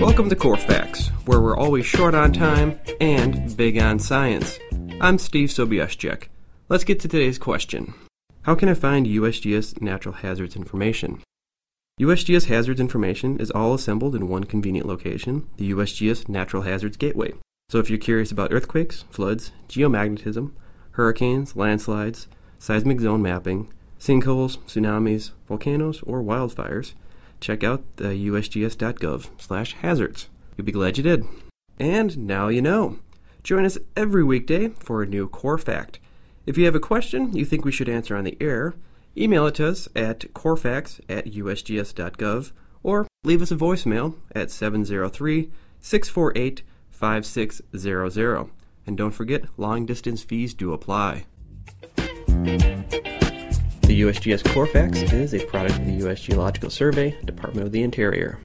Welcome to Core Facts, where we're always short on time and big on science. I'm Steve Sobieszczyk. Let's get to today's question. How can I find USGS natural hazards information? USGS hazards information is all assembled in one convenient location, the USGS Natural Hazards Gateway. So if you're curious about earthquakes, floods, geomagnetism, hurricanes, landslides, seismic zone mapping, sinkholes, tsunamis, volcanoes, or wildfires, check out the usgs.gov/hazards. You'll be glad you did. And now you know. Join us every weekday for a new Core Fact. If you have a question you think we should answer on the air, email it to us at corefacts@usgs.gov or leave us a voicemail at 703-648-5600. And don't forget, long-distance fees do apply. The USGS Core Facts is a product of the U.S. Geological Survey, Department of the Interior.